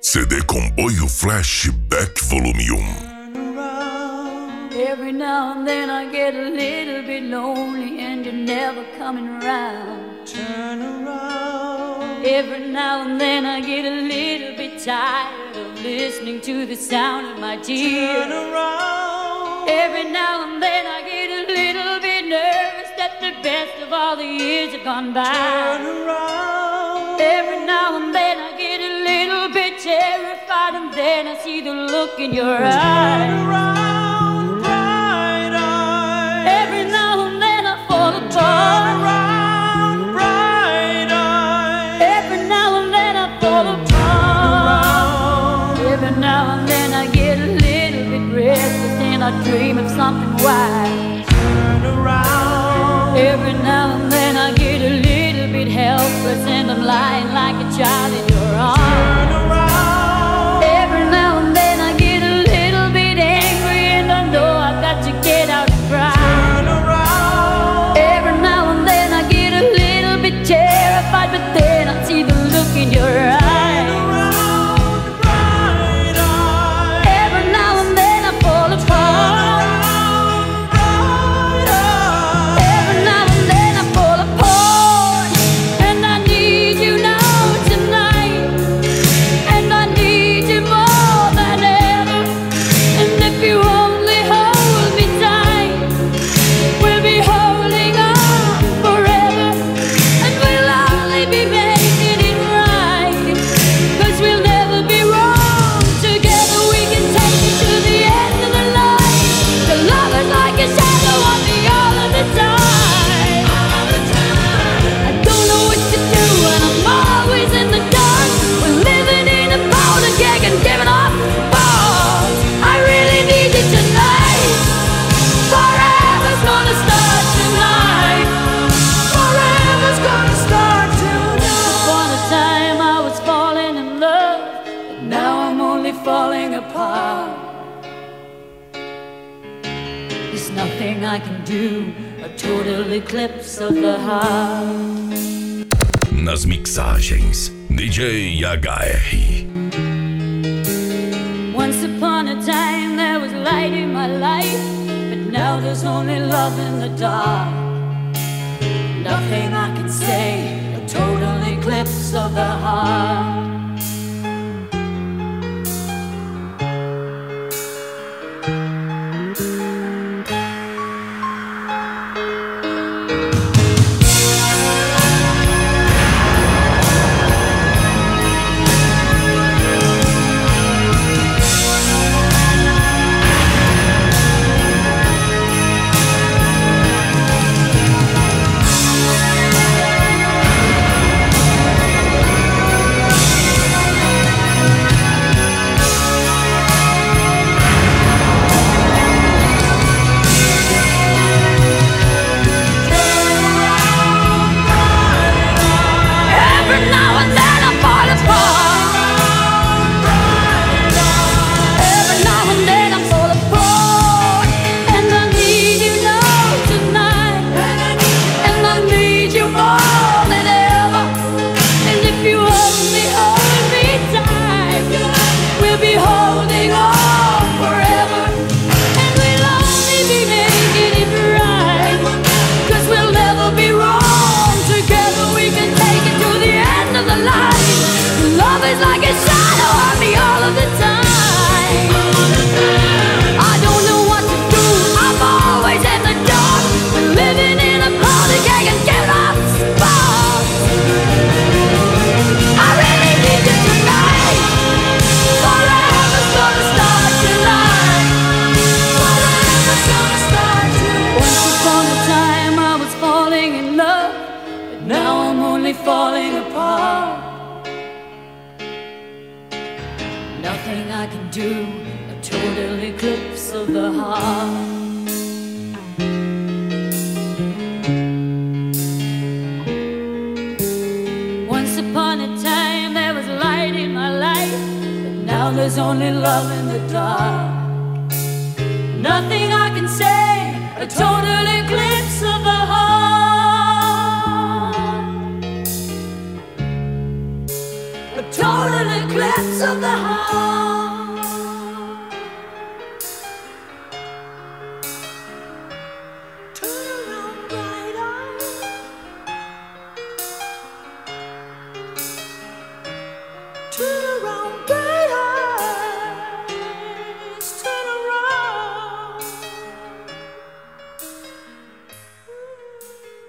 CD Comboio Flashback Volume 1. Every now and then I get a little bit lonely and you're never coming around. Turn around. Every now and then I get a little bit tired of listening to the sound of my tears. Turn around. Every now and then I get a little bit nervous that the best of all the years have gone by. Turn around. Every now and then I get a little bit terrified, and then I see the look in your eyes. Turn around, bright eyes. Every now and then I fall Turn apart. around, bright eyes. Every now and then I fall apart. Every now and then I get a little bit restless and I dream of something wise. Turn around. Every now and then I get a little bit helpless and I'm lying like a child in your arms. Turn around. Every now and then I get a little bit angry and I know I've got to get out and cry. Turn around. Every now and then I get a little bit terrified, but then I see the look in your eyes. Turn around, bright eyes. Every now and then I fall apart. Bright eyes. Every now and then I fall apart. And I need you now tonight. And I need you more than ever. And if you only hold me tight, we'll be holding on forever. And we'll only be making it right, 'cause we'll never be wrong. Together we can take it to the end of the line. The love is like a shadow on me all of the time. I don't know what to do and I'm always in the dark. We're living in a powder keg and giving off balls. I really need you tonight. Forever's gonna start tonight. Forever's gonna start tonight. Upon a time I was falling in love, but now I'm only falling apart. There's nothing I can do, a total eclipse of the heart. Nas mixagens, DJ HR. Once upon a time there was light in my life, but now there's only love in the dark. Nothing I can say, a total eclipse of the heart. Every now and then I fall apart. Every now and then I fall apart. And I need you now tonight. And I need you more than ever. And if you only hold me tight, we'll be holding on forever. And we'll only be making it right, 'cause we'll never be wrong. Together we can take it to the end of the line. Love is like a shadow on me all of the time. I don't know what to do, I'm always in the dark. We're living in a powder keg and giving off sparks. I really need you tonight. Forever's gonna start tonight. Forever's gonna start tonight. Once upon a time I was falling in love, but now I'm only falling apart. Nothing I can do, a total eclipse of the heart. Once upon a time there was light in my life, but now there's only love in the dark. Nothing I can say, a total eclipse of the heart. A total total eclipse of the heart.